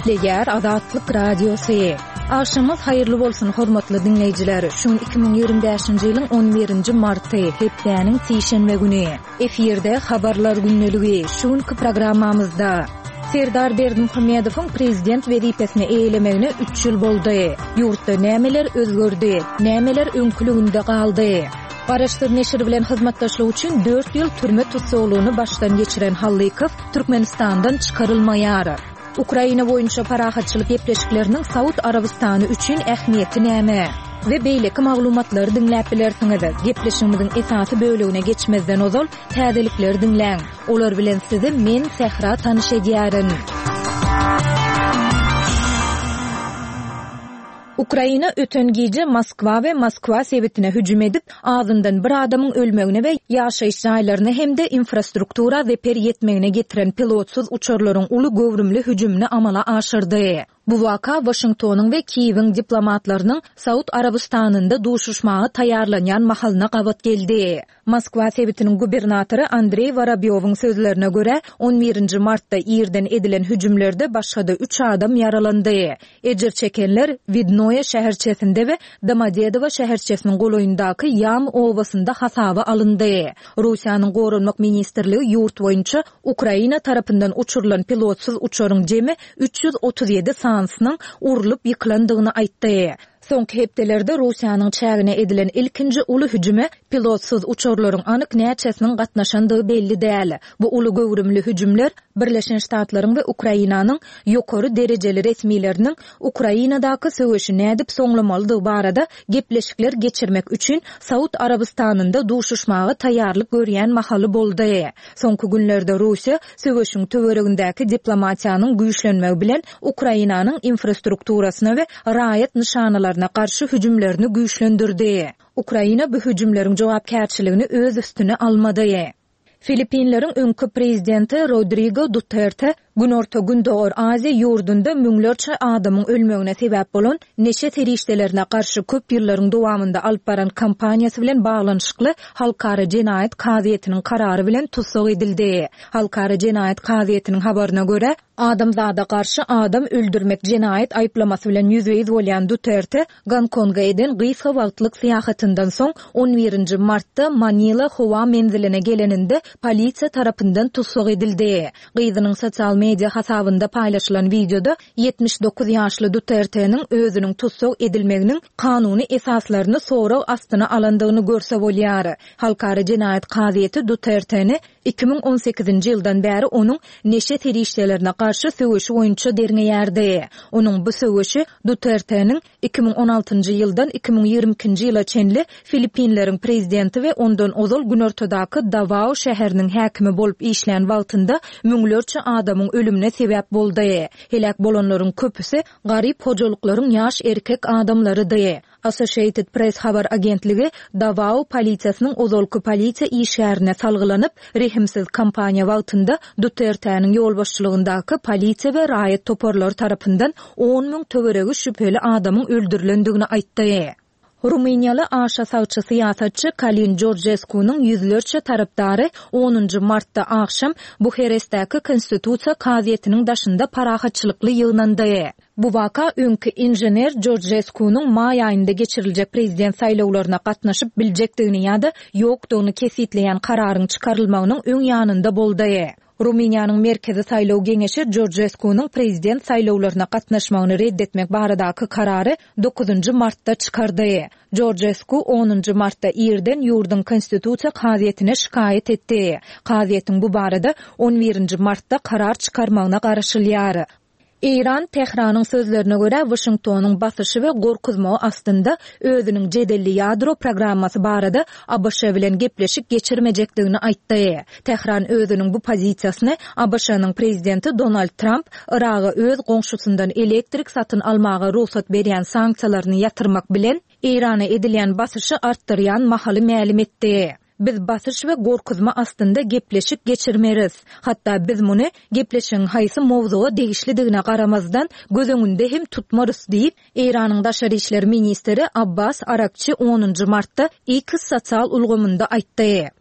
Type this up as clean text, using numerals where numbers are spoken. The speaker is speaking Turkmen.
Gepleger Azatlyk Radiosu. Aşamız hayırlı bolsun hormatly dinleyijiler. Şun 2025-nji ýylyň 11-nji marty, hepdäniň sişenme güni. Eferde habarlar günneligi. Şunky programmamyzda Serdar Berdimuhammedowyň prezident wezipesine eýlemegine 3 ýyl boldy. Ýurtda nämeler özgördi, nämeler öňkülügünde galdy. Garaşdyr neşri bilen hyzmatdaşlyk üçin 4 ýyl türme tutsaglygyny başdan geçiren Hallykow Türkmenistandan çykarylmaýar. Ukraina boýunça parahatçylyk gepleşikleriniň Saud Arabistany üçin ähmiýeti näme? Ve beýleki maglumatlary dinläp bilersiňiz. Gepleşigimiziň esasy bölegine geçmezden ozal täzelikleri dinläň. Olar bilen sizi men Sehra tanyşadýaryn. Ukraina öten gece Moskva we Moskva sebitine hüjüm edip ağzından bir adamın ölmegine ve yaşayış jaýlaryny hemde infrastruktura zeper yetmegine getiren pilotsuz uçurlaryň uly gowrumly hüjümini amala aşyrdy. Bu waka Washingtonyň we Kiýewiň diplomatlarynyň Saud Arabistanynda duşuşmagy taýýarlanýan mahalyna gabat geldi. Moskva sebitiniň gubernatory Andrey Vorobyowyň sözlerine göre 11-nji martda ýerden edilen hüjümlerde başga 3 adam yaralandy. Ejer çekenler Vidnoye şäherçesinde we Domodedowo şäherçesiniň goloýundaky Yam owasynda hasaba alındy. Russiýanyň Gorunmak ministrligi ýurt boýunça Ukraina tarapyndan uçurulan pilotsuz uçuryň jemi 337 sansının urulup yıkılandygyny aýtdy. Soňky hepdelerde Russiýanyň çägine edilen ilkinji uly hüjüme pilotsuz uçurlaryň anyk näçesiniň gatnaşandygy belli däl. Bu uly gowrumly hüjümler Birleşen Ştatlaryň we Ukrainanyň ýokary derejeli resmiýleriniň Ukrainadaky söwüşi nädip soňlamalydygy barada gepleşikler geçirmek üçin Saud Arabistanynda duşuşmagy taýýarlyk görýän mahaly boldy. Soňky günlerde Russiýa söwüşiň töweregindäki diplomatiýanyň güýçlenmegi bilen Ukrainanyň infrastrukturasyna we raýat nişanalaryna karşı hüjümlerini güýçlendirdi. Ukraina bu hüjümleriň jogapkärçiligini öz üstüne almady. Filipinlerin öňkü prezidenti Rodrigo Duterte Günorta Gündoğur Aziya ýurdunda müňlerçe adamyň ölmegine sebäp bolan neşe terişdelerine karşı köp ýyllaryň dowamında alyp baran kampaniýasy bilen baglanşykly Halkara Jenaýat Kaziýetiniň karary bilen tutsag edildi. Halkara Jenaýat Kaziýetiniň habaryna görä, adamzada karşı adam öldürmek jenaýat aýplamasy bilen ýüzüýiz bolýan Duterte Gonkongga eden gysga wagtlyk syýahatyndan soň 11-nji martda Manila howa menziline geleninde polisiýa tarapyndan tutsag edildi. Gyzynyň sosial media hasabynda paýlaşylan videoda 79 ýaşly Duterte'niň özüniň tutsag edilmeginiň kanuny esaslaryny sorag astyna alandygyny görse bolýar. Halkara Jenaýat Kaziýeti Duterte'ni 2018-nji ýyldan bäri onuň neşe terişdelerine karşı söwüşi boýunça derňeýärdi. Onuň bu söwüşi Duterte'niň 2016-njy ýyldan 2022-nji ýyla çenli Filipinleriň prezidenti we ondan ozal Günortadaky Davao şäheriniň häkimi bolup işlän wagtynda müňlerçe adamyň ölümine sebäp boldy. Helak bolanlaryň köpüsi garyp hojalyklaryň ýaş erkek adamlarydy. Associated Press habar agentligi Davao polisiýasynyň ozalky polisiýa işgärine salgylanyp rehimsiz kampaniýa wagtynda Duterte'niň ýolbaşçylygyndaky polisiýa we raýat toparlary tarapyndan 10 000 töweregi şüpheli adamyň öldürilendigini aýtdy. Ruminiýaly aşa sagçy syýasatçy Kalin Georgescu'nun ýüzlerçe tarapdary 10-njy martda akşam Buharestdäki Konstitusiýa Kaziýetiniň daşynda parahatçylykly ýygnandy. Bu waka öňkü injener Georgescu'nun may aýynda geçiriljek prezident saýlawlaryna gatnaşyp biljekdigini ýa-da ýokdugyny kesitleýän kararyň çykarylmagynyň öň ýanynda boldy. Ruminiýanyň merkezi saýlaw geňeşi Georgescu'nun prezident saýlawlaryna gatnaşmagyny reddetmek baradaky karary 9-njy martda çykardy. Georgescu 10-njy martda ýerden ýurdun konstitusiýa kaziýetine şikaýet etdi. Kaziýetiň bu barada 11-nji martda karar çykarmagyna garaşylýar. İran Tehranyň sözlerine göre Washingtonyň basyşy we gorkuzmagy astynda özüniň jedelli ýadro programmasy barada ABŞ bilen gepleşik geçirmejekdigini aýtdy. Tehran özüniň bu pozisiýasyny ABŞ-nyň prezidenti Donald Trump Iraga öz goňşusyndan elektrik satyn almaga ruhsat berýän sanksiýalaryny ýatyrmak bilen İrana edilýän basyşy artdyrýan mahaly mälim etdi. Biz basyş we gorkuzma astynda gepleşik geçirmeriz. Hatta biz muny gepleşiň haýsy mowzuga degişlidigine garamazdan göz öňünde hem tutmarys diýip Iranyň daşary işler ministri Abbas Arakçy 10-njy martda X sosial ulgamynda aýtdy.